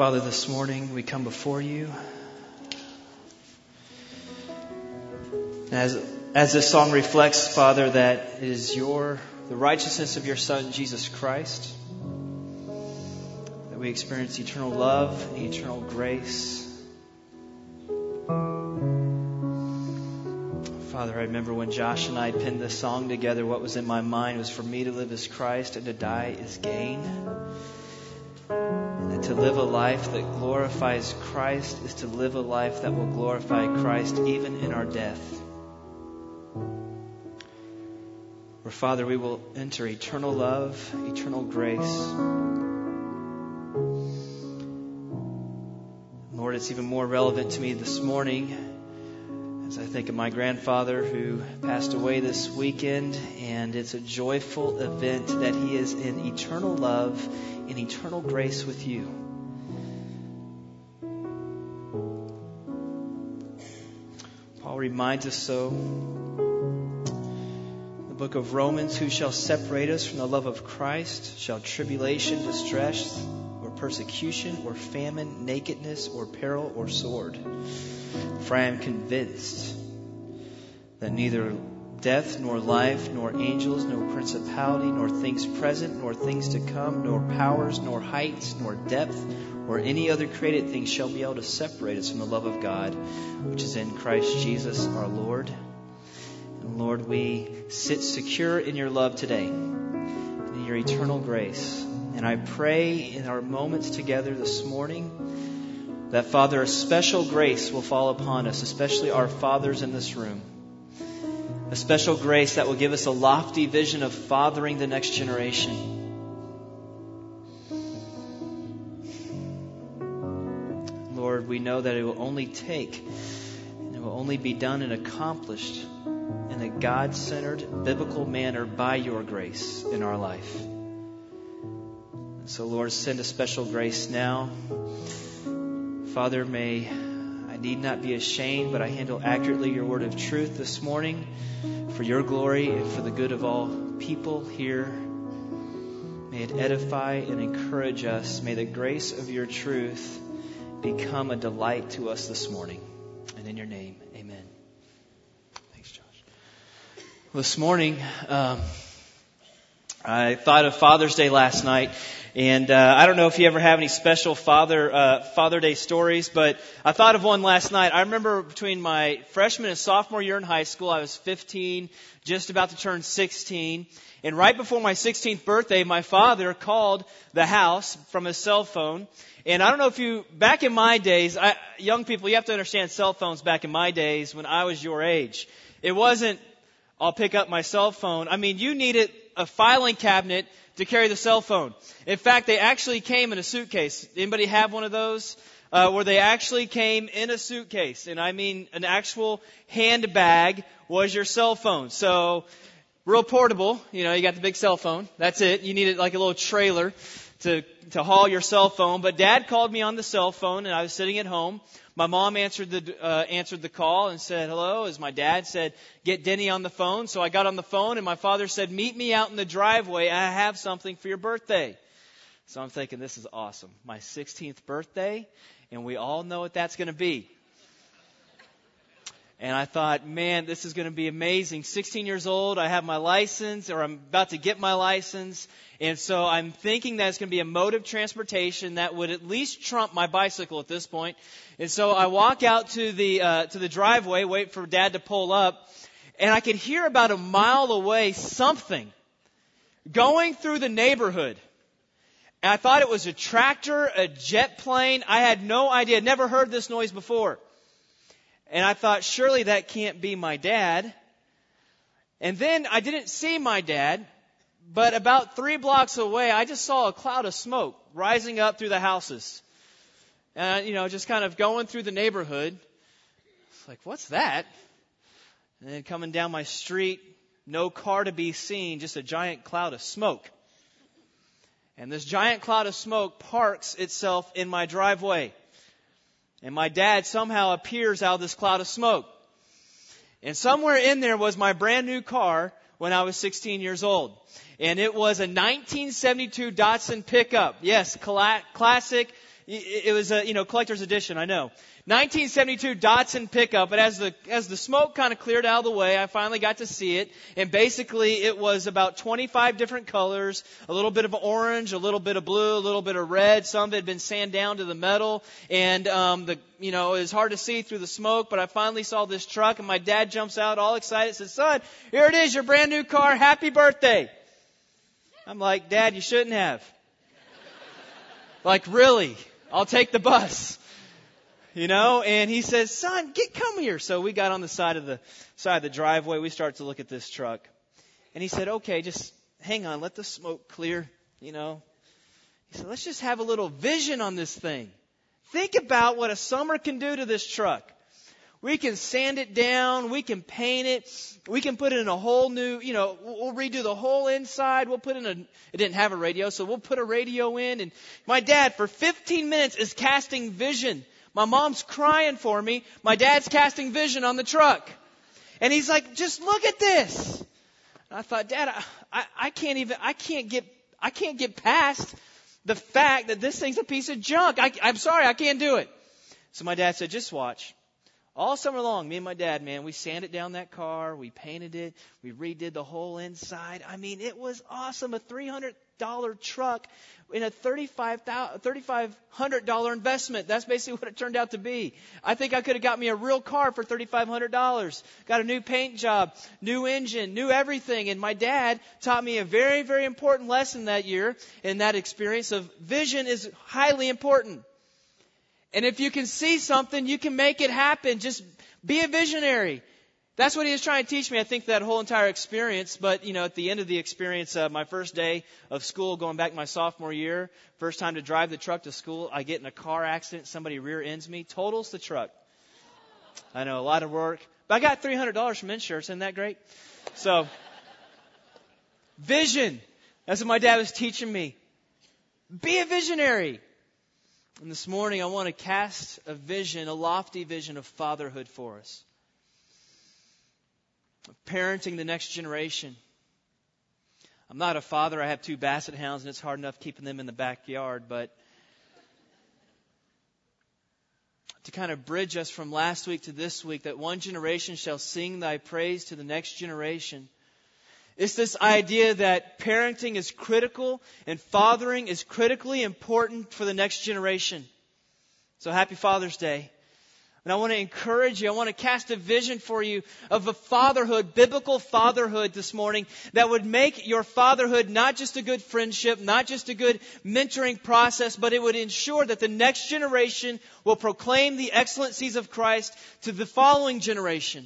Father, this morning we come before you. As this song reflects, Father, that it is the righteousness of your Son, Jesus Christ, that we experience eternal love and eternal grace. Father, I remember when Josh and I penned this song together, what was in my mind was for me to live as Christ and to die is gain. And that to live a life that glorifies Christ is to live a life that will glorify Christ even in our death. Where, Father, we will enter eternal love, eternal grace. Lord, it's even more relevant to me this morning as I think of my grandfather who passed away this weekend, and it's a joyful event that he is in eternal love and eternal grace with you. Paul reminds us so. The book of Romans, who shall separate us from the love of Christ? Shall tribulation, distress, or persecution, or famine, nakedness, or peril, or sword? For I am convinced that neither death, nor life, nor angels, nor principality, nor things present, nor things to come, nor powers, nor heights, nor depth, or any other created thing shall be able to separate us from the love of God, which is in Christ Jesus our Lord. And Lord, we sit secure in your love today, and in your eternal grace. And I pray in our moments together this morning that, Father, a special grace will fall upon us, especially our fathers in this room. A special grace that will give us a lofty vision of fathering the next generation. Lord, we know that it will only take, and it will only be done and accomplished in a God-centered, biblical manner by your grace in our life. And so, Lord, send a special grace now. Father, may I need not be ashamed, but I handle accurately your word of truth this morning for your glory and for the good of all people here. May it edify and encourage us. May the grace of your truth become a delight to us this morning. And in your name, amen. Thanks, Josh. This morning, I thought of Father's Day last night. And I don't know if you ever have any special Father Day stories, but I thought of one last night. I remember between my freshman and sophomore year in high school, I was 15, just about to turn 16. And right before my 16th birthday, my father called the house from his cell phone. And I don't know if back in my days, young people, you have to understand cell phones back in my days when I was your age. It wasn't, I'll pick up my cell phone. I mean, you needed a filing cabinet to carry the cell phone. In fact, they actually came in a suitcase. Anybody have one of those? Where they actually came in a suitcase. And I mean, an actual handbag was your cell phone. So, real portable. You know, you got the big cell phone. That's it. You needed like a little trailer to haul your cell phone. But Dad called me on the cell phone, and I was sitting at home. My mom answered the call and said hello, as my dad said, get Denny on the phone. So I got on the phone, and my father said, meet me out in the driveway. I have something for your birthday. So I'm thinking, this is awesome. My 16th birthday, and we all know what that's going to be. And I thought, man, this is going to be amazing. 16 years old, I have my license, or I'm about to get my license. And so I'm thinking that it's going to be a mode of transportation that would at least trump my bicycle at this point. And so I walk out to the driveway, wait for Dad to pull up, and I could hear about a mile away something going through the neighborhood. And I thought it was a tractor, a jet plane. I had no idea. I'd never heard this noise before. And I thought, surely that can't be my dad. And then I didn't see my dad, but about 3 blocks away, I just saw a cloud of smoke rising up through the houses. Just kind of going through the neighborhood. It's like, what's that? And then coming down my street, no car to be seen, just a giant cloud of smoke. And this giant cloud of smoke parks itself in my driveway. And my dad somehow appears out of this cloud of smoke. And somewhere in there was my brand new car when I was 16 years old. And it was a 1972 Datsun pickup. Yes, classic. It was a, collector's edition, I know. 1972 Datsun pickup, but as the smoke kind of cleared out of the way, I finally got to see it. And basically it was about 25 different colors, a little bit of orange, a little bit of blue, a little bit of red. Some of it had been sanded down to the metal. And, it was hard to see through the smoke, but I finally saw this truck, and my dad jumps out all excited, says, "Son, here it is, your brand new car. Happy birthday." I'm like, "Dad, you shouldn't have." Like, really? I'll take the bus. And he says, "Son, come here." So we got on the side of the driveway. We start to look at this truck. And he said, "Okay, just hang on, let the smoke clear, He said, "Let's just have a little vision on this thing. Think about what a summer can do to this truck. We can sand it down. We can paint it. We can put it in a whole new, we'll redo the whole inside. We'll put in it didn't have a radio, so we'll put a radio in." And my dad, for 15 minutes, is casting vision. My mom's crying for me. My dad's casting vision on the truck. And he's like, "Just look at this." And I thought, "Dad, I can't get past the fact that this thing's a piece of junk. I'm sorry, I can't do it." So my dad said, "Just watch." All summer long, me and my dad, man, we sanded down that car, we painted it, we redid the whole inside. I mean, it was awesome. A $300 truck in a $3,500 investment. That's basically what it turned out to be. I think I could have got me a real car for $3,500. Got a new paint job, new engine, new everything. And my dad taught me a very, very important lesson that year in that experience of vision is highly important. And if you can see something, you can make it happen. Just be a visionary. That's what he was trying to teach me, I think, that whole entire experience. But, at the end of the experience, my first day of school, going back my sophomore year, first time to drive the truck to school, I get in a car accident. Somebody rear ends me, totals the truck. I know, a lot of work. But I got $300 from insurance. Isn't that great? So, vision. That's what my dad was teaching me. Be a visionary. And this morning I want to cast a vision, a lofty vision of fatherhood for us. Of parenting the next generation. I'm not a father. I have 2 basset hounds and it's hard enough keeping them in the backyard. But to kind of bridge us from last week to this week, that one generation shall sing thy praise to the next generation. It's this idea that parenting is critical and fathering is critically important for the next generation. So happy Father's Day. And I want to encourage you, I want to cast a vision for you of a fatherhood, biblical fatherhood this morning that would make your fatherhood not just a good friendship, not just a good mentoring process, but it would ensure that the next generation will proclaim the excellencies of Christ to the following generation.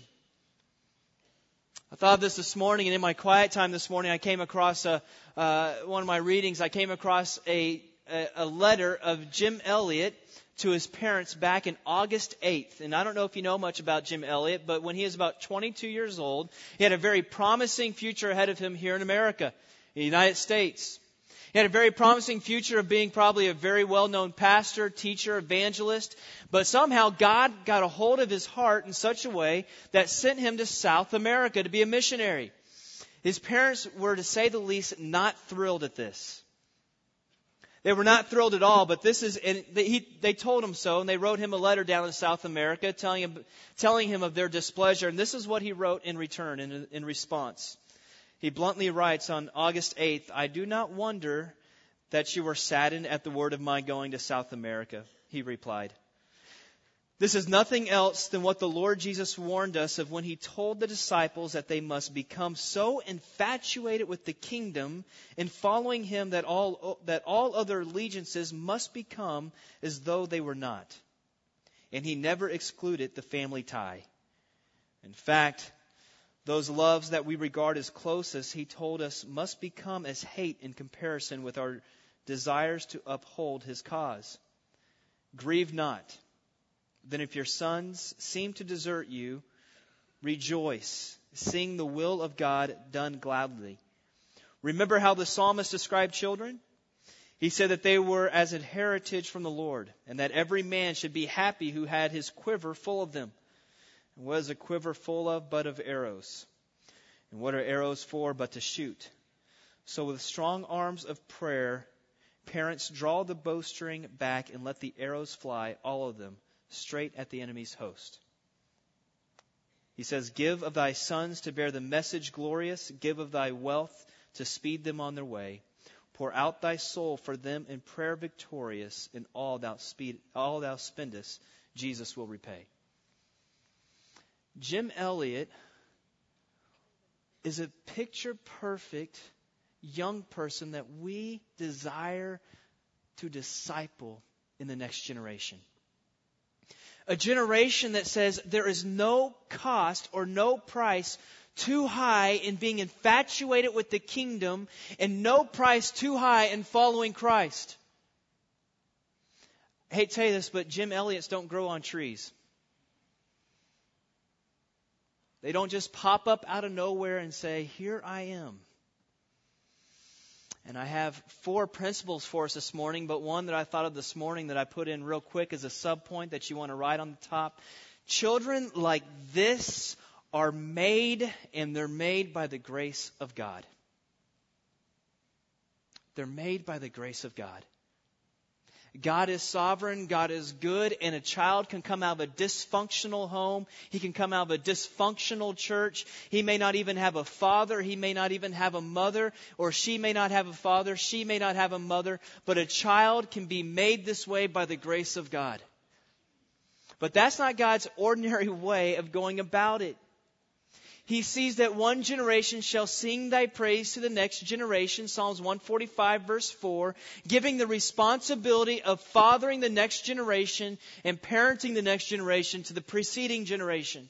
I thought of this morning, and in my quiet time this morning, I came across one of my readings. I came across a letter of Jim Elliot to his parents back in August 8th. And I don't know if you know much about Jim Elliot, but when he was about 22 years old, he had a very promising future ahead of him here in America, in the United States. He had a very promising future of being probably a very well-known pastor, teacher, evangelist. But somehow God got a hold of his heart in such a way that sent him to South America to be a missionary. His parents were, to say the least, not thrilled at this. They were not thrilled at all, but they told him so, and they wrote him a letter down in South America telling him of their displeasure. And this is what he wrote in return, in response. He bluntly writes on August 8th, "I do not wonder that you were saddened at the word of my going to South America," he replied. "This is nothing else than what the Lord Jesus warned us of when he told the disciples that they must become so infatuated with the kingdom in following him that all other allegiances must become as though they were not. And he never excluded the family tie. In fact, those loves that we regard as closest, he told us, must become as hate in comparison with our desires to uphold his cause. Grieve not. Then if your sons seem to desert you, rejoice, seeing the will of God done gladly. Remember how the psalmist described children? He said that they were as a heritage from the Lord, and that every man should be happy who had his quiver full of them. And what is a quiver full of but of arrows? And what are arrows for but to shoot? So with strong arms of prayer, Parents, draw the bowstring back and let the arrows fly, all of them, straight at the enemy's host. He says, give of thy sons to bear the message glorious. Give of thy wealth to speed them on their way. Pour out thy soul for them in prayer victorious. In all thou spendest, Jesus will repay. Jim Elliot is a picture-perfect young person that we desire to disciple in the next generation. A generation that says there is no cost or no price too high in being infatuated with the kingdom and no price too high in following Christ. I hate to tell you this, but Jim Elliots don't grow on trees. They don't just pop up out of nowhere and say, here I am. And I have 4 principles for us this morning, but one that I thought of this morning that I put in real quick as a subpoint that you want to write on the top. Children like this are made, and they're made by the grace of God. They're made by the grace of God. God is sovereign, God is good, and a child can come out of a dysfunctional home. He can come out of a dysfunctional church. He may not even have a father. He may not even have a mother, or she may not have a father. She may not have a mother, but a child can be made this way by the grace of God. But that's not God's ordinary way of going about it. He sees that one generation shall sing thy praise to the next generation, Psalms 145 verse 4, giving the responsibility of fathering the next generation and parenting the next generation to the preceding generation.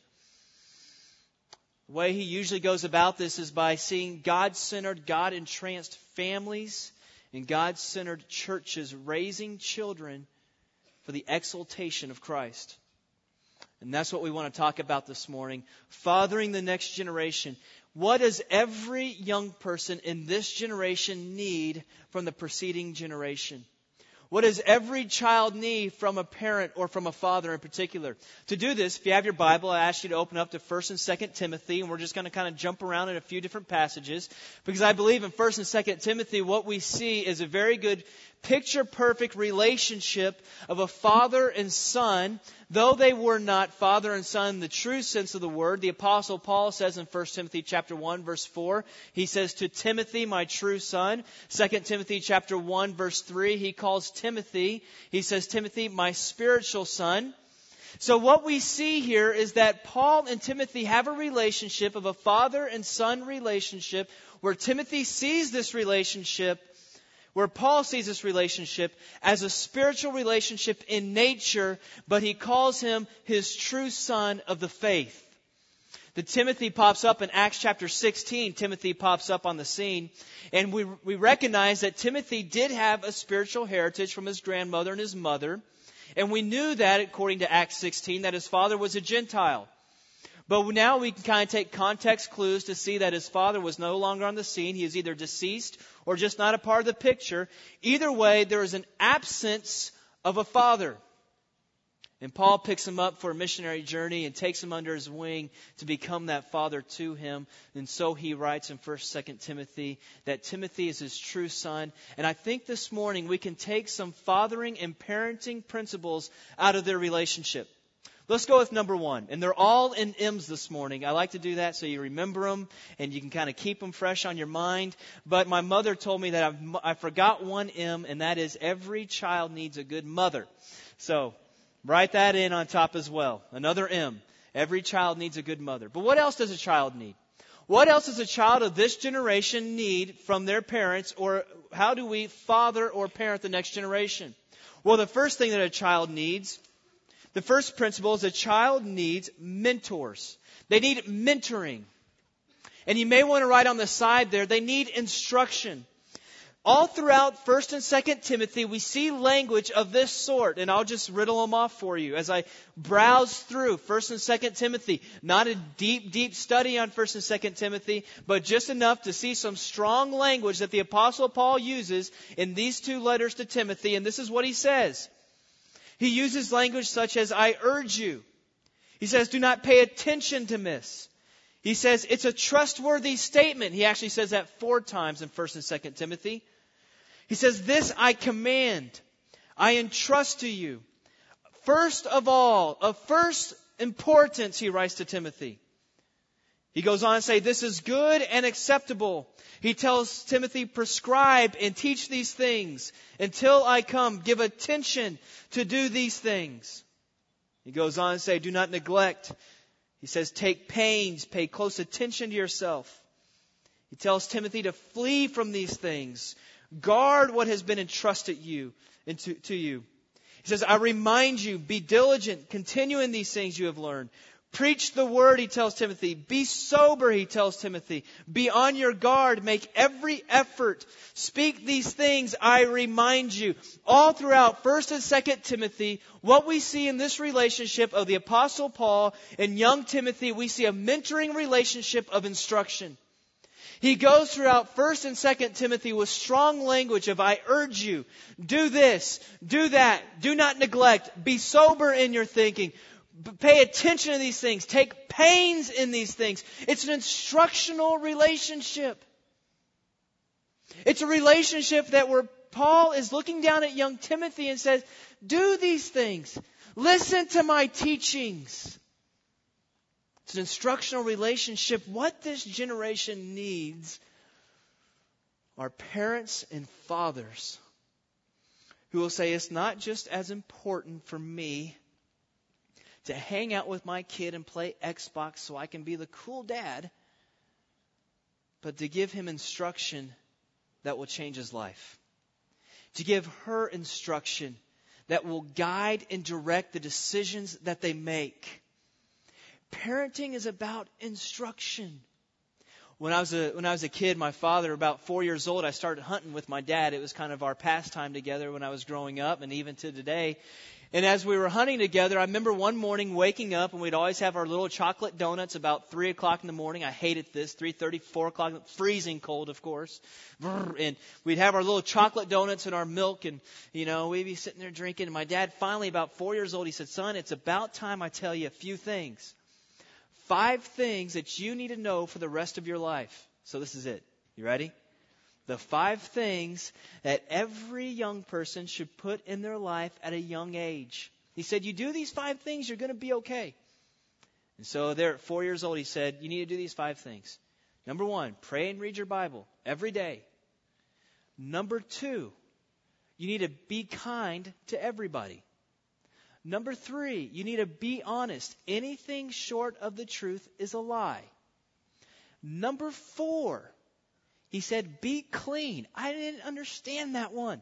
The way he usually goes about this is by seeing God-centered, God-entranced families and God-centered churches raising children for the exaltation of Christ. And that's what we want to talk about this morning. Fathering the next generation. What does every young person in this generation need from the preceding generation? What does every child need from a parent or from a father in particular? To do this, if you have your Bible, I ask you to open up to 1 and 2 Timothy, and we're just going to kind of jump around in a few different passages, because I believe in 1 and 2 Timothy, what we see is a very good picture-perfect relationship of a father and son. Though they were not father and son in the true sense of the word, the Apostle Paul says in 1 Timothy chapter 1, verse 4, he says, to Timothy, my true son. 2 Timothy chapter 1, verse 3, he calls Timothy, he says, Timothy, my spiritual son. So what we see here is that Paul and Timothy have a relationship of a father and son relationship, where Timothy sees this relationship, where Paul sees this relationship as a spiritual relationship in nature, but he calls him his true son of the faith. The Timothy pops up in Acts chapter 16. Timothy pops up on the scene. And we recognize that Timothy did have a spiritual heritage from his grandmother and his mother. And we knew that, according to Acts 16, that his father was a Gentile. But now we can kind of take context clues to see that his father was no longer on the scene. He is either deceased or just not a part of the picture. Either way, there is an absence of a father. And Paul picks him up for a missionary journey and takes him under his wing to become that father to him. And so he writes in 1st, 2nd Timothy that Timothy is his true son. And I think this morning we can take some fathering and parenting principles out of their relationship. Let's go with number 1. And they're all in M's this morning. I like to do that so you remember them and you can kind of keep them fresh on your mind. But my mother told me that I forgot one M, and that is every child needs a good mother. So write that in on top as well. Another M. Every child needs a good mother. But what else does a child need? What else does a child of this generation need from their parents, or how do we father or parent the next generation? Well, the first thing that a child needs, the first principle is a child needs mentors. They need mentoring. And you may want to write on the side there, they need instruction. All throughout 1st and 2nd Timothy, we see language of this sort. And I'll just riddle them off for you as I browse through 1st and 2nd Timothy. Not a deep study on 1st and 2nd Timothy, but just enough to see some strong language that the Apostle Paul uses in these 2 letters to Timothy. And this is what he says. He uses language such as, I urge you. He says, do not pay attention to this. He says, it's a trustworthy statement. He actually says that 4 times in 1st and 2nd Timothy. He says, this I command, I entrust to you. First of all, of first importance, he writes to Timothy. He goes on to say, this is good and acceptable. He tells Timothy, prescribe and teach these things until I come. Give attention to do these things. He goes on to say, do not neglect. He says, take pains, pay close attention to yourself. He tells Timothy to flee from these things. Guard what has been entrusted to you. He says, I remind you, be diligent, continue in these things you have learned. Preach the word, he tells Timothy. Be sober, he tells Timothy. Be on your guard. Make every effort. Speak these things, I remind you. All throughout 1st and 2nd Timothy, what we see in this relationship of the Apostle Paul and young Timothy, we see a mentoring relationship of instruction. He goes throughout 1st and 2nd Timothy with strong language of, I urge you, do this, do that, do not neglect, be sober in your thinking. Pay attention to these things. Take pains in these things. It's an instructional relationship. It's a relationship that where Paul is looking down at young Timothy and says, do these things. Listen to my teachings. It's an instructional relationship. What this generation needs are parents and fathers who will say, it's not just as important for me to hang out with my kid and play Xbox so I can be the cool dad, but to give him instruction that will change his life. To give her instruction that will guide and direct the decisions that they make. Parenting is about instruction. When I was a kid, my father, about 4 years old, I started hunting with my dad. It was kind of our pastime together when I was growing up and even to today. And as we were hunting together, I remember one morning waking up, and we'd always have our little chocolate donuts about 3 o'clock in the morning. I hated this, 3:30, 4 o'clock, freezing cold, of course. And we'd have our little chocolate donuts and our milk, and, we'd be sitting there drinking. And my dad finally, about 4 years old, he said, son, it's about time I tell you a few things. 5 things that you need to know for the rest of your life. So this is it. You ready? The 5 things that every young person should put in their life at a young age. He said, you do these 5 things, you're going to be okay. And so there at 4 years old, he said, you need to do these 5 things. Number 1, pray and read your Bible every day. Number 2, you need to be kind to everybody. Number 3, you need to be honest. Anything short of the truth is a lie. Number 4, he said, be clean. I didn't understand that one.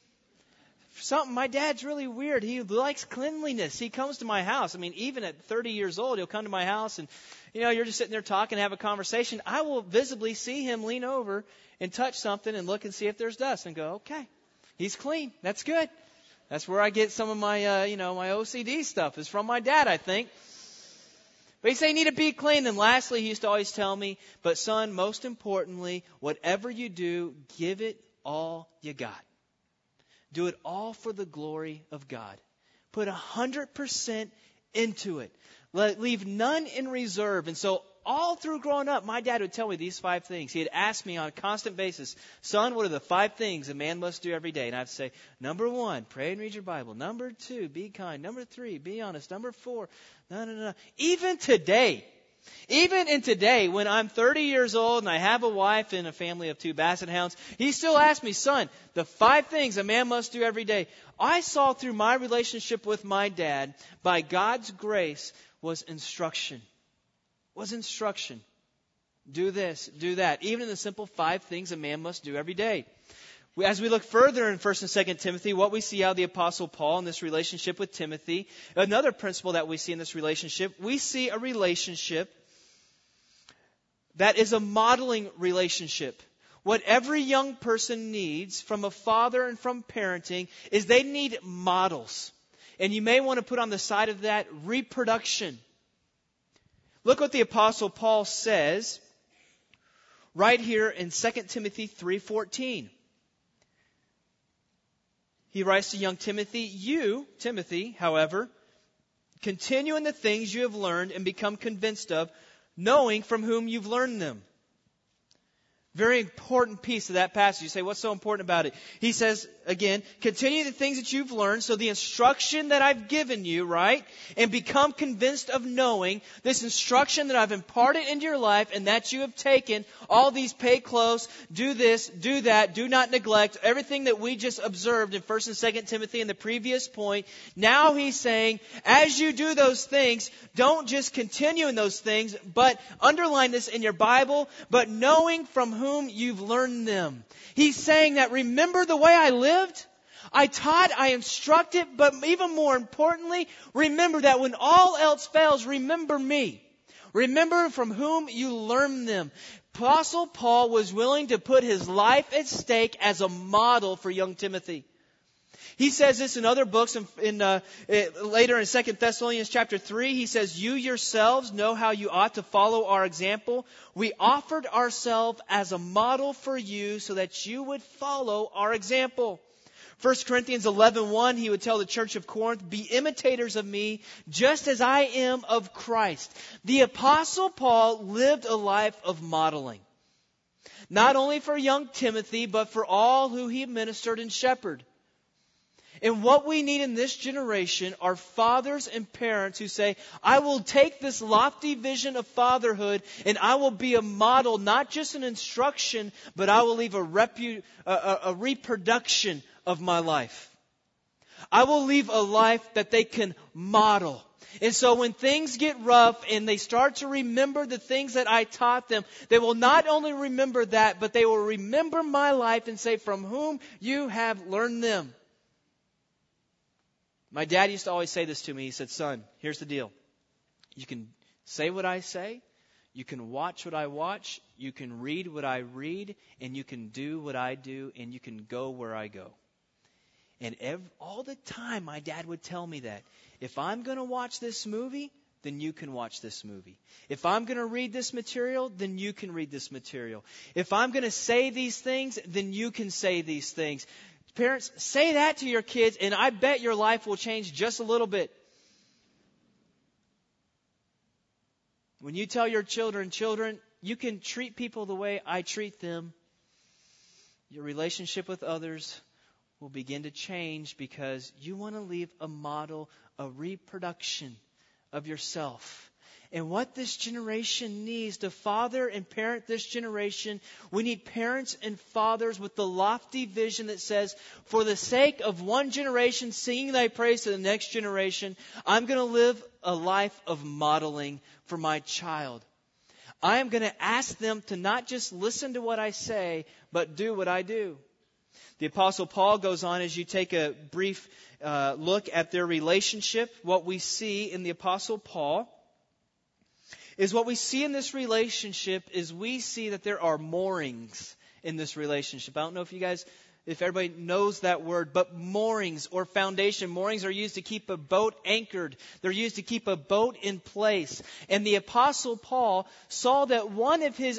My dad's really weird. He likes cleanliness. He comes to my house. Even at 30 years old, he'll come to my house and, you're just sitting there talking, have a conversation. I will visibly see him lean over and touch something and look and see if there's dust and go, okay, he's clean. That's good. That's where I get some of my, my OCD stuff is from my dad, I think. But he said you need to be clean. And lastly, he used to always tell me, but son, most importantly, whatever you do, give it all you got. Do it all for the glory of God. Put 100% into it. Leave none in reserve. And so all through growing up, my dad would tell me these 5 things. He'd ask me on a constant basis, son, what are the 5 things a man must do every day? And I'd say, number 1, pray and read your Bible. Number 2, be kind. Number 3, be honest. Number 4, no. Even today, when I'm 30 years old and I have a wife and a family of 2 basset hounds, he still asks me, son, the 5 things a man must do every day. I saw through my relationship with my dad, by God's grace, was instruction. Do this, do that. Even in the simple 5 things a man must do every day. As we look further in 1st and 2nd Timothy, what we see how the Apostle Paul in this relationship with Timothy, another principle that we see in this relationship, we see a relationship that is a modeling relationship. What every young person needs from a father and from parenting is they need models. And you may want to put on the side of that reproduction. Look what the Apostle Paul says right here in 2 Timothy 3:14. He writes to young Timothy, you, Timothy, however, continue in the things you have learned and become convinced of, knowing from whom you've learned them. Very important piece of that passage. You say, what's so important about it? He says, again, continue the things that you've learned, so the instruction that I've given you, right? And become convinced of knowing this instruction that I've imparted into your life and that you have taken. All these pay close, do this, do that, do not neglect. Everything that we just observed in 1 and 2 Timothy in the previous point. Now he's saying, as you do those things, don't just continue in those things, but underline this in your Bible, but knowing from whom you've learned them. He's saying that remember the way I lived? I taught, I instructed, but even more importantly, remember that when all else fails, remember me. Remember from whom you learned them. Apostle Paul was willing to put his life at stake as a model for young Timothy. He says this in other books. Later in 2 Thessalonians chapter 3, he says, you yourselves know how you ought to follow our example. We offered ourselves as a model for you so that you would follow our example. 1 Corinthians 11:1, he would tell the church of Corinth, be imitators of me just as I am of Christ. The Apostle Paul lived a life of modeling. Not only for young Timothy, but for all who he ministered and shepherded. And what we need in this generation are fathers and parents who say, I will take this lofty vision of fatherhood and I will be a model, not just an instruction, but I will leave a reproduction of my life. I will leave a life that they can model. And so when things get rough and they start to remember the things that I taught them, they will not only remember that, but they will remember my life and say, from whom you have learned them. My dad used to always say this to me. He said, son, here's the deal. You can say what I say. You can watch what I watch. You can read what I read. And you can do what I do. And you can go where I go. And all the time, my dad would tell me that. If I'm going to watch this movie, then you can watch this movie. If I'm going to read this material, then you can read this material. If I'm going to say these things, then you can say these things. Parents, say that to your kids, and I bet your life will change just a little bit. When you tell your children, you can treat people the way I treat them, your relationship with others will begin to change because you want to leave a model, a reproduction of yourself. And what this generation needs to father and parent this generation, we need parents and fathers with the lofty vision that says, for the sake of one generation singing thy praise to the next generation, I'm going to live a life of modeling for my child. I am going to ask them to not just listen to what I say, but do what I do. The Apostle Paul goes on, as you take a brief look at their relationship, what we see in the Apostle Paul is what we see in this relationship is we see that there are moorings in this relationship. I don't know if everybody knows that word, but moorings or foundation. Moorings are used to keep a boat anchored. They're used to keep a boat in place. And the Apostle Paul saw that one of his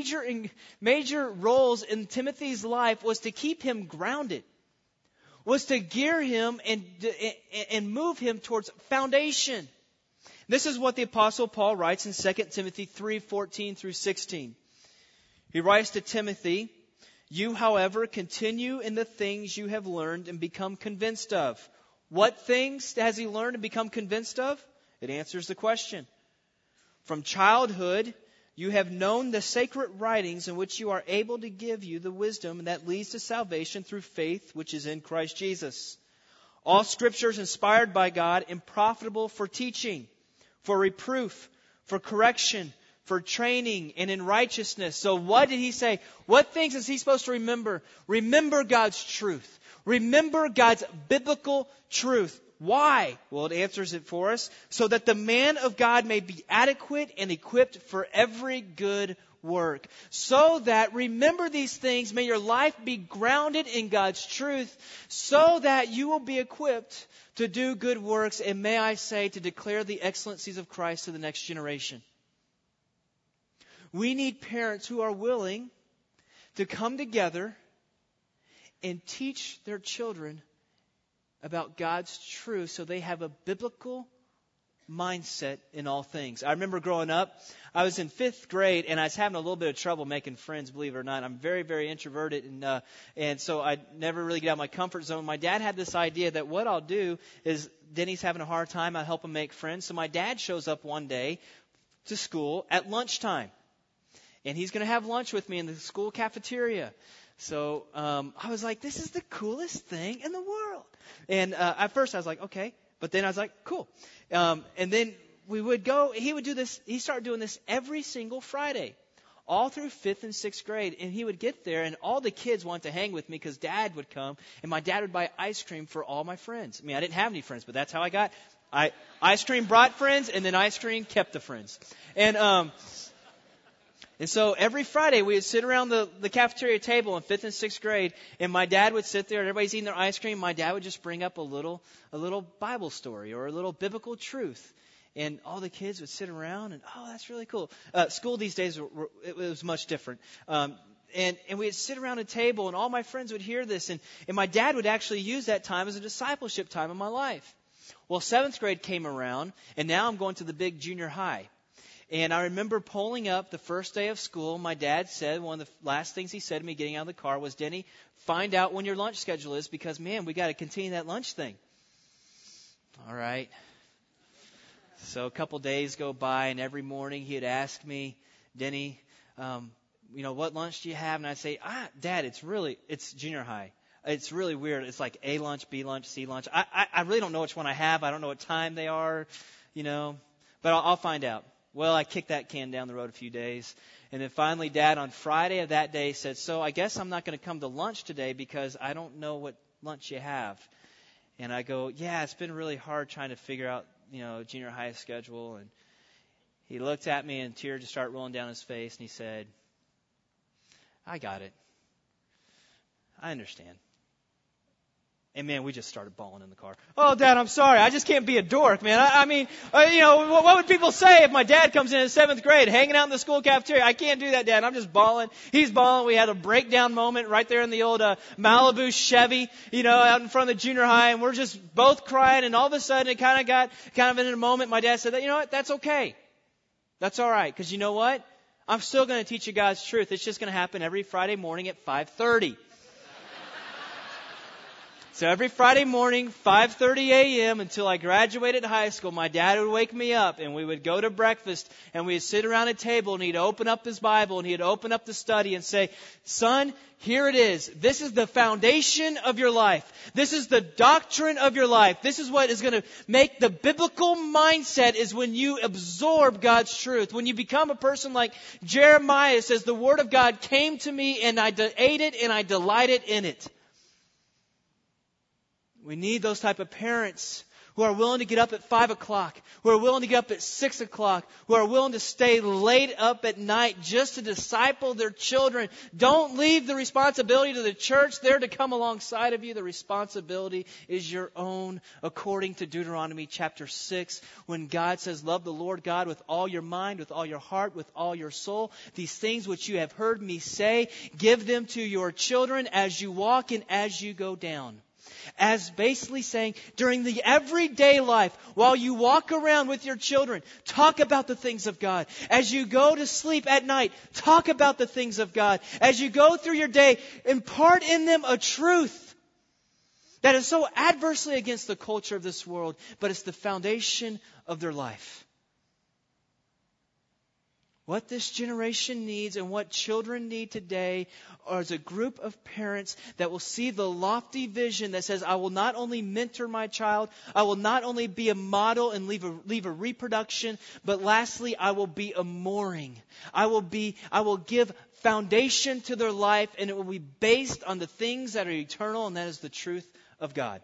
major roles in Timothy's life was to keep him grounded, was to gear him and move him towards foundation. This is what the Apostle Paul writes in 2 Timothy 3:14 through 16. He writes to Timothy, you, however, continue in the things you have learned and become convinced of. What things has he learned and become convinced of? It answers the question. From childhood, you have known the sacred writings in which you are able to give you the wisdom that leads to salvation through faith which is in Christ Jesus. All Scripture is inspired by God and profitable for teaching, for reproof, for correction, for training, and in righteousness. So what did he say? What things is he supposed to remember? Remember God's truth. Remember God's biblical truth. Why? Well, it answers it for us. So that the man of God may be adequate and equipped for every good work. So that, remember these things, may your life be grounded in God's truth, so that you will be equipped to do good works, and may I say, to declare the excellencies of Christ to the next generation. We need parents who are willing to come together and teach their children about God's truth so they have a biblical mindset in all things. I remember growing up, I was in 5th grade, and I was having a little bit of trouble making friends, believe it or not. I'm very, very introverted, and so I never really get out of my comfort zone. My dad had this idea that what I'll do is, Denny's having a hard time, I'll help him make friends. So my dad shows up one day to school at lunchtime, and he's going to have lunch with me in the school cafeteria. So I was like, this is the coolest thing in the world. And at first I was like, okay. But then I was like, cool. And then we would go, he would do this, he started doing this every single Friday, all through 5th and 6th grade. And he would get there, and all the kids wanted to hang with me because Dad would come, and my dad would buy ice cream for all my friends. I mean, I didn't have any friends, but that's how I got. Ice cream brought friends, and then ice cream kept the friends. And so every Friday we would sit around the cafeteria table in 5th and 6th grade, and my dad would sit there and everybody's eating their ice cream. My dad would just bring up a little Bible story or a little biblical truth. And all the kids would sit around and, oh, that's really cool. School these days, it was much different. And we'd sit around a table, and all my friends would hear this. And my dad would actually use that time as a discipleship time in my life. Well, 7th grade came around, and now I'm going to the big junior high. And I remember pulling up the first day of school. My dad said, one of the last things he said to me getting out of the car was, Denny, find out when your lunch schedule is because, man, we got to continue that lunch thing. All right. So a couple days go by, and every morning he'd ask me, Denny, what lunch do you have? And I'd say, Dad, it's junior high. It's really weird. It's like A lunch, B lunch, C lunch. I really don't know which one I have. I don't know what time they are, but I'll find out. Well, I kicked that can down the road a few days. And then finally, Dad, on Friday of that day, said, so I guess I'm not going to come to lunch today because I don't know what lunch you have. And I go, yeah, it's been really hard trying to figure out, junior high schedule. And he looked at me, and tears just started rolling down his face. And he said, I got it. I understand. And, man, we just started bawling in the car. Oh, Dad, I'm sorry. I just can't be a dork, man. What would people say if my dad comes in 7th grade hanging out in the school cafeteria? I can't do that, Dad. I'm just bawling. He's bawling. We had a breakdown moment right there in the old Malibu Chevy, out in front of the junior high. And we're just both crying. And all of a sudden, it kind of in a moment, my dad said, you know what? That's okay. That's all right. Because you know what? I'm still going to teach you God's truth. It's just going to happen every Friday morning at 5:30. So every Friday morning, 5:30 a.m. until I graduated high school, my dad would wake me up, and we would go to breakfast, and we'd sit around a table, and he'd open up his Bible, and he'd open up the study and say, son, here it is. This is the foundation of your life. This is the doctrine of your life. This is what is going to make the biblical mindset is when you absorb God's truth. When you become a person like Jeremiah says, the Word of God came to me, and I ate it, and I delighted in it. We need those type of parents who are willing to get up at 5 o'clock, who are willing to get up at 6 o'clock, who are willing to stay late up at night just to disciple their children. Don't leave the responsibility to the church there to come alongside of you. The responsibility is your own, according to Deuteronomy chapter 6, when God says, love the Lord God with all your mind, with all your heart, with all your soul. These things which you have heard me say, give them to your children as you walk and as you go down. As basically saying, during the everyday life, while you walk around with your children, talk about the things of God. As you go to sleep at night, talk about the things of God. As you go through your day, impart in them a truth that is so adversely against the culture of this world, but it's the foundation of their life. What this generation needs and what children need today is a group of parents that will see the lofty vision that says, I will not only mentor my child, I will not only be a model and leave a reproduction, but lastly, I will be a mooring. I will give foundation to their life, and it will be based on the things that are eternal, and that is the truth of God.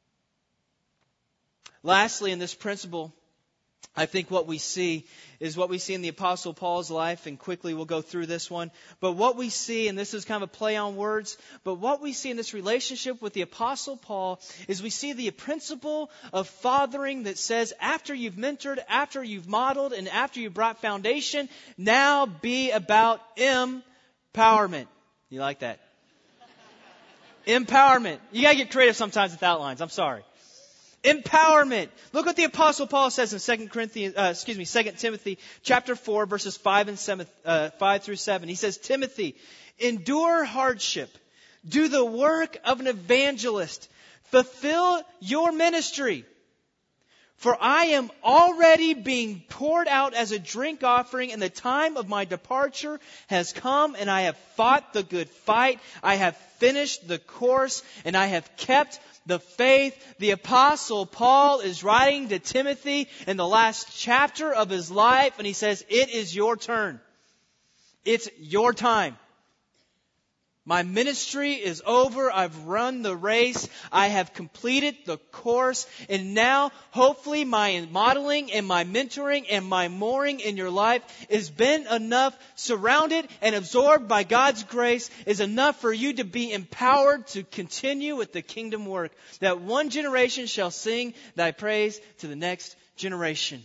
Lastly, in this principle, I think what we see is what we see in the Apostle Paul's life, and quickly we'll go through this one. But what we see, and this is kind of a play on words, but what we see in this relationship with the Apostle Paul is we see the principle of fathering that says after you've mentored, after you've modeled, and after you've brought foundation, now be about empowerment. You like that? Empowerment. You got to get creative sometimes with outlines. I'm sorry. Empowerment. Look what the Apostle Paul says in 2 Timothy chapter 4, verses 5 through 7. He says, Timothy, endure hardship. Do the work of an evangelist. Fulfill your ministry. For I am already being poured out as a drink offering, and the time of my departure has come, and I have fought the good fight. I have finished the course, and I have kept the faith. The Apostle Paul is writing to Timothy in the last chapter of his life, and he says, it is your turn. It's your time. My ministry is over. I've run the race. I have completed the course. And now, hopefully, my modeling and my mentoring and my mooring in your life has been enough, surrounded and absorbed by God's grace, is enough for you to be empowered to continue with the kingdom work. That one generation shall sing thy praise to the next generation.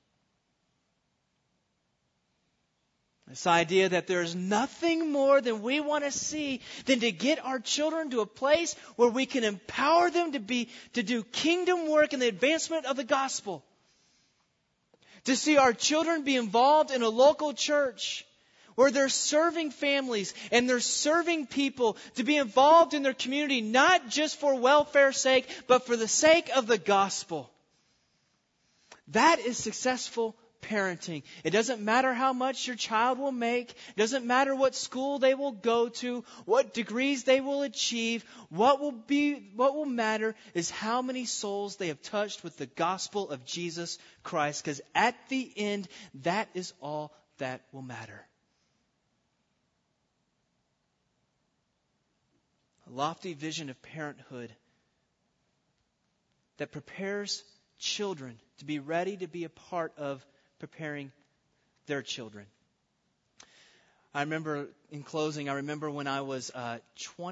This idea that there's nothing more than we want to see than to get our children to a place where we can empower them to do kingdom work in the advancement of the gospel. To see our children be involved in a local church where they're serving families and they're serving people, to be involved in their community, not just for welfare's sake, but for the sake of the gospel. That is successful parenting. It doesn't matter how much your child will make. It doesn't matter what school they will go to, what degrees they will achieve. What will matter is how many souls they have touched with the gospel of Jesus Christ. Because at the end, that is all that will matter. A lofty vision of parenthood that prepares children to be ready to be a part of preparing their children. I remember, in closing, when I was about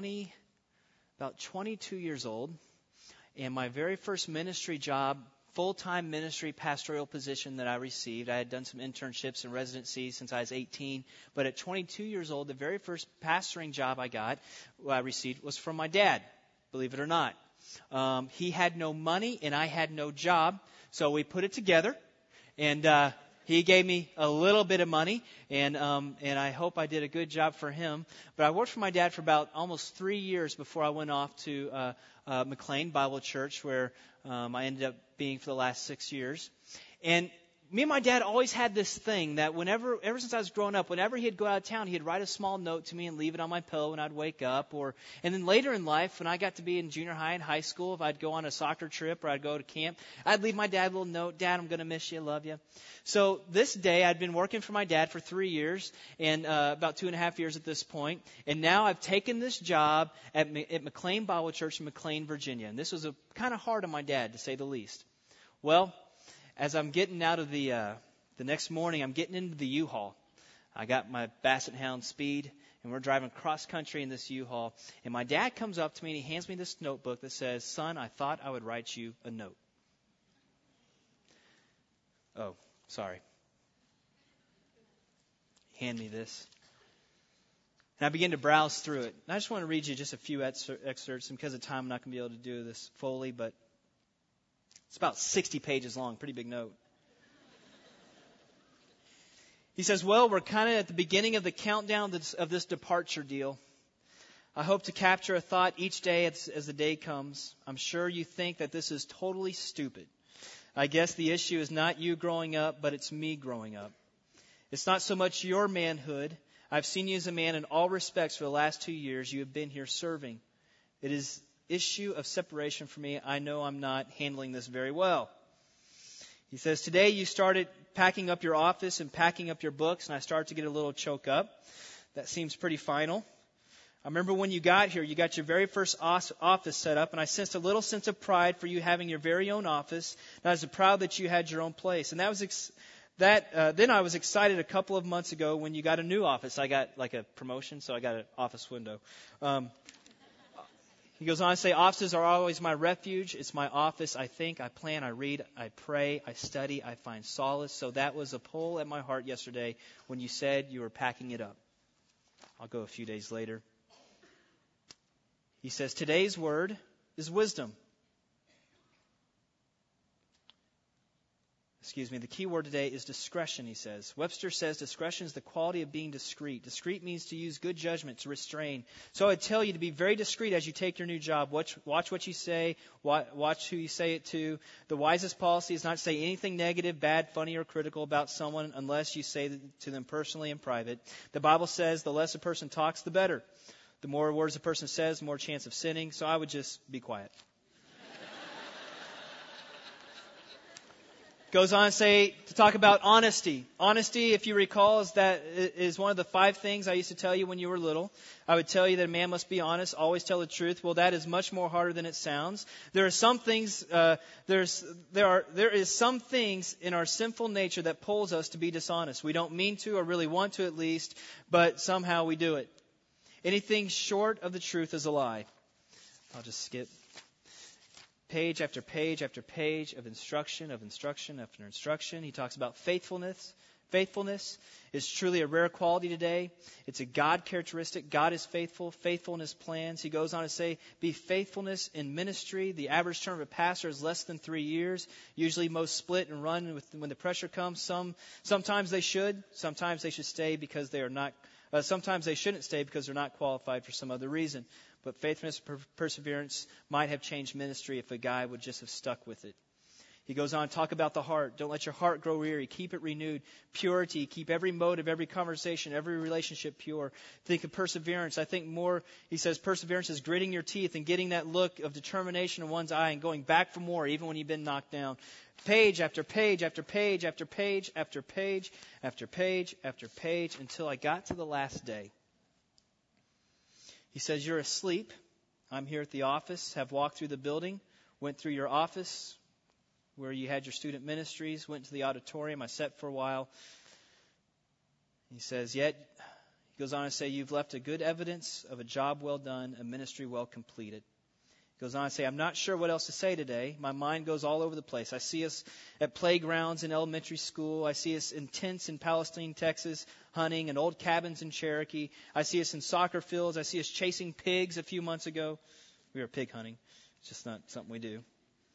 22 years old, and my very first ministry job, full-time ministry pastoral position that I received. I had done some internships and residencies since I was 18, but at 22 years old, the very first pastoring job I received was from my dad, believe it or not. He had no money and I had no job, so we put it together. And he gave me a little bit of money, and I hope I did a good job for him. But I worked for my dad for about almost 3 years before I went off to McLean Bible Church, where I ended up being for the last 6 years. And me and my dad always had this thing that ever since I was growing up, whenever he'd go out of town, he'd write a small note to me and leave it on my pillow when I'd wake up. And then later in life, when I got to be in junior high and high school, if I'd go on a soccer trip or I'd go to camp, I'd leave my dad a little note. Dad, I'm going to miss you. I love you. So this day, I'd been working for my dad for 3 years and about 2.5 years at this point. And now I've taken this job at McLean Bible Church in McLean, Virginia. And this was kind of hard on my dad, to say the least. Well, as I'm getting out of the next morning, I'm getting into the U-Haul. I got my Basset Hound Speed, and we're driving cross country in this U-Haul. And my dad comes up to me and he hands me this notebook that says, "Son, I thought I would write you a note." Oh, sorry. Hand me this. And I begin to browse through it. And I just want to read you just a few excerpts. And because of time, I'm not going to be able to do this fully, but it's about 60 pages long, pretty big note. He says, "Well, we're kind of at the beginning of the countdown of this departure deal. I hope to capture a thought each day as the day comes. I'm sure you think that this is totally stupid. I guess the issue is not you growing up, but it's me growing up. It's not so much your manhood. I've seen you as a man in all respects for the last 2 years. You have been here serving. It is issue of separation for me. I know I'm not handling this very well." He says, "Today you started packing up your office and packing up your books, and I started to get a little choked up. That seems pretty final. I remember when you got here, you got your very first office set up, and I sensed a little sense of pride for you having your very own office, and I was proud that you had your own place. And then I was excited a couple of months ago when you got a new office. I got like a promotion, so I got an office window." He goes on to say, "Offices are always my refuge. It's my office. I think, I plan, I read, I pray, I study, I find solace. So that was a pull at my heart yesterday when you said you were packing it up." I'll go a few days later. He says, "Today's word is wisdom. The key word today is discretion, he says. Webster says discretion is the quality of being discreet. Discreet means to use good judgment, to restrain. So I would tell you to be very discreet as you take your new job. Watch what you say. Watch who you say it to. The wisest policy is not to say anything negative, bad, funny, or critical about someone unless you say it to them personally in private. The Bible says the less a person talks, the better. The more words a person says, the more chance of sinning. So I would just be quiet. Goes on to talk about honesty. Honesty, if you recall, is one of the 5 things I used to tell you when you were little. I would tell you that a man must be honest, always tell the truth. Well, that is much more harder than it sounds. There are some things. There is some things in our sinful nature that pulls us to be dishonest. We don't mean to, or really want to, at least, but somehow we do it. Anything short of the truth is a lie. I'll just skip. Page after page after page of instruction after instruction. He talks about faithfulness. Faithfulness is truly a rare quality today. It's a God characteristic. God is faithful in His plans. He goes on to say, be faithfulness in ministry. The average term of a pastor is less than 3 years. Usually most split and run when the pressure comes. Sometimes they should. Sometimes they should stay because they are not. Sometimes they shouldn't stay because they're not qualified for some other reason. But faithfulness and perseverance might have changed ministry if a guy would just have stuck with it. He goes on to talk about the heart. Don't let your heart grow weary. Keep it renewed. Purity. Keep every motive, every conversation, every relationship pure. Think of perseverance. I think more, he says, perseverance is gritting your teeth and getting that look of determination in one's eye and going back for more, even when you've been knocked down. Page after page after page after page after page after page after page until I got to the last day. He says, you're asleep. I'm here at the office, have walked through the building, went through your office where you had your student ministries, went to the auditorium. I sat for a while. He says, he goes on to say, you've left a good evidence of a job well done, a ministry well completed. He goes on to say, I'm not sure what else to say today. My mind goes all over the place. I see us at playgrounds in elementary school. I see us in tents in Palestine, Texas, hunting, and old cabins in Cherokee. I see us in soccer fields. I see us chasing pigs a few months ago. We were pig hunting. It's just not something we do.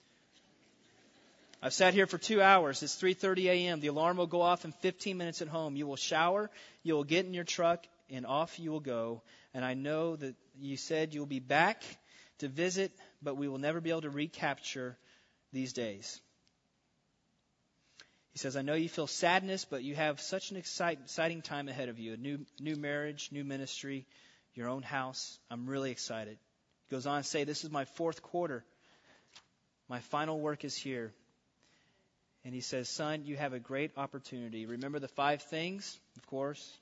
I've sat here for 2 hours. It's 3:30 a.m. The alarm will go off in 15 minutes at home. You will shower. You will get in your truck, and off you will go. And I know that you said you'll be back to visit, but we will never be able to recapture these days. He says, I know you feel sadness, but you have such an exciting time ahead of you. A new marriage, new ministry, your own house. I'm really excited. He goes on to say, this is my 4th quarter. My final work is here. And he says, son, you have a great opportunity. Remember the 5 things, of course.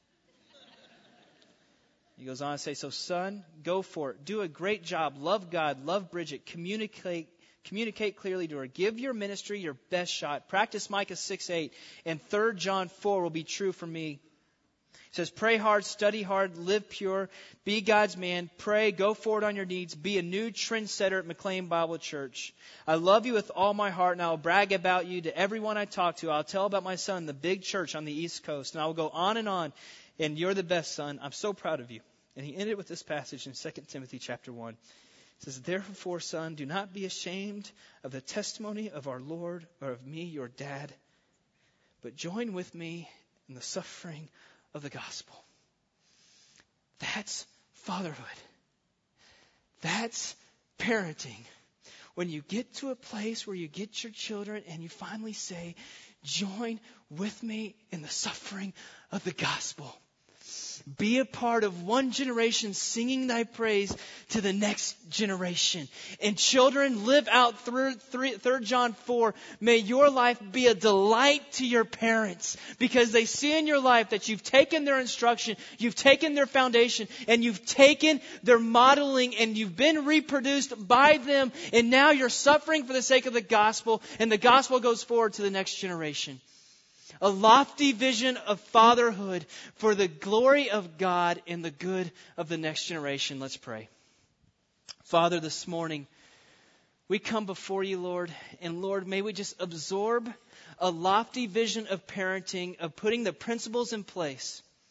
He goes on to say, so son, go for it. Do a great job. Love God. Love Bridget. Communicate clearly to her. Give your ministry your best shot. Practice Micah 6:8. And 3 John 4 will be true for me. He says, pray hard, study hard, live pure, be God's man, pray, go forward on your needs, be a new trendsetter at McLean Bible Church. I love you with all my heart, and I will brag about you to everyone I talk to. I'll tell about my son, the big church on the East Coast, and I will go on, and you're the best, son. I'm so proud of you. And he ended with this passage in 2 Timothy chapter 1. It says, therefore, son, do not be ashamed of the testimony of our Lord or of me, your dad, but join with me in the suffering of the gospel. That's fatherhood. That's parenting. When you get to a place where you get your children and you finally say, join with me in the suffering of the gospel. Be a part of one generation singing thy praise to the next generation. And children, live out 3 John 4. May your life be a delight to your parents because they see in your life that you've taken their instruction, you've taken their foundation, and you've taken their modeling and you've been reproduced by them. And now you're suffering for the sake of the gospel, and the gospel goes forward to the next generation. A lofty vision of fatherhood for the glory of God and the good of the next generation. Let's pray. Father, this morning, we come before you, Lord. And Lord, may we just absorb a lofty vision of parenting, of putting the principles in place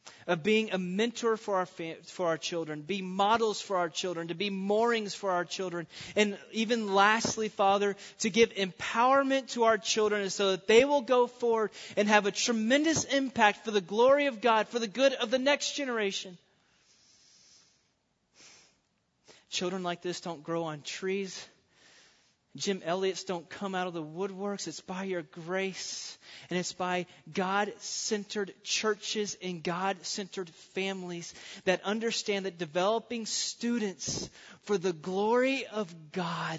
of being a mentor for our children, be models for our children, to be moorings for our children. And even lastly, Father, to give empowerment to our children so that they will go forward and have a tremendous impact for the glory of God, for the good of the next generation. Children like this don't grow on trees. Jim Elliott's don't come out of the woodworks. It's by your grace. And it's by God-centered churches and God-centered families that understand that developing students for the glory of God.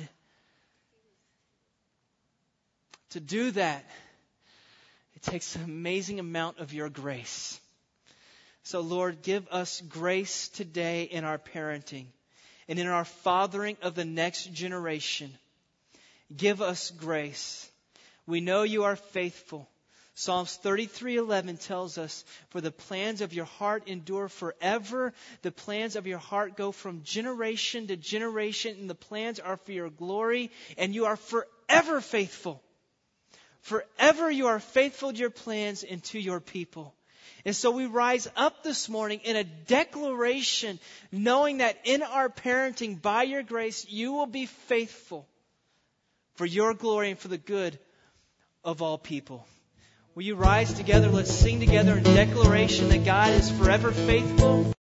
To do that, it takes an amazing amount of your grace. So Lord, give us grace today in our parenting and in our fathering of the next generation. Give us grace. We know you are faithful. Psalms 33:11 tells us, for the plans of your heart endure forever. The plans of your heart go from generation to generation, and the plans are for your glory, and you are forever faithful. Forever you are faithful to your plans and to your people. And so we rise up this morning in a declaration, knowing that in our parenting, by your grace, you will be faithful for your glory and for the good of all people. Will you rise together? Let's sing together in declaration that God is forever faithful.